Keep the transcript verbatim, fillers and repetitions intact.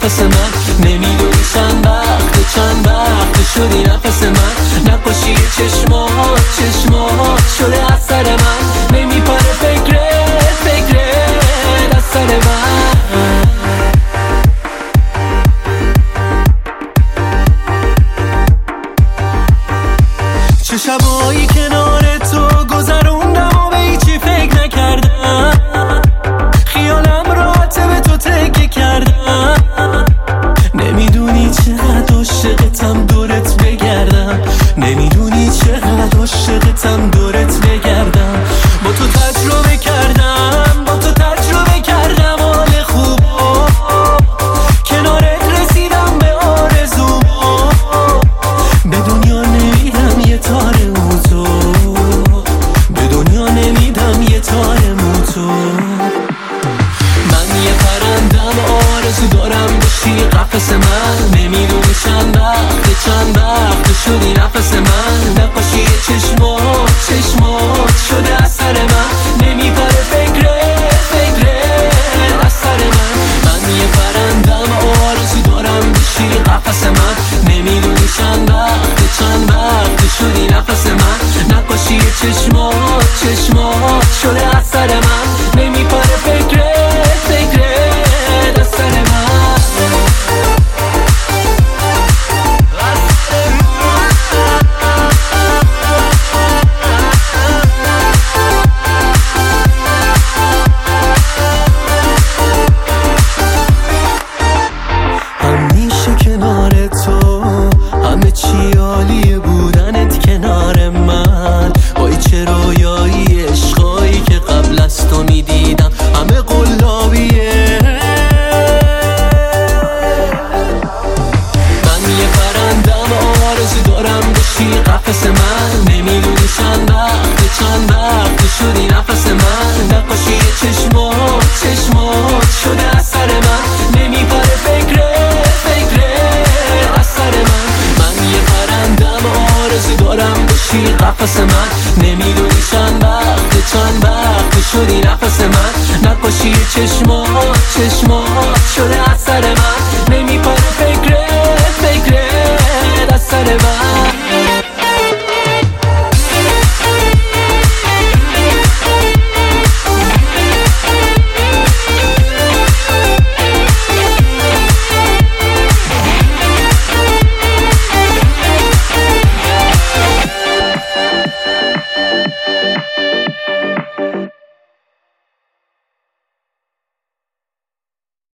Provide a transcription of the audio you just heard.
قفس من. نمیدونی چند وقت چند وقت شدی نفس من. نقاشی چشمات چشمات شده از سر من. نمیپره فکرت فکرت از سر من. چه شبایی کنار تو گذروندم و به هیچی فکر نکردم. خیالم راحته به تو تکیه کردم. نمیدونی چقدر عاشقتم دورت بگردم. نمیدونی چقدر عاشقتم دورت بگردم. با تو تجربه کردم با تو تجربه کردم حال خوبو. کنارت رسیدم به آرزوم. به دنیا نمیدم یه تار موتو. به دنیا نمیدم یه تار موتو. من یه پرندم آرزو دارم بشی قفس من. نمیدونی چند وقت چند وقت شدی نفس من. نقاشی چشمات چشمات شده از سر من. نمیپره فکرت فکرت از سر من. من یه پرندم آرزو دارم بشی قفس من. نمیدونی چند وقت چند وقت شدی نفس من. نقاشی چشمات چشمات شده از سر من. نمیپره فکرت فکرت از سر من. همیشه کنار تو همه چی عالیه بودنت کنار من. وای چه رویایی عشقایی که قبل از تو میدیدم همه قلابیه. من یه پرندم آرزو دارم بشی قفس من. نمیدونی چند وقت چند وقت شدی نفس من. نقاشی چشمات چشمات شده از سر من. نمیپره فکرت فکرت از سر من. من یه پرندم آرزو دارم بشی قفس من. نمیدونی چند وقت چند وقت شدی نفس من. نقاشی چشمات چشمات شده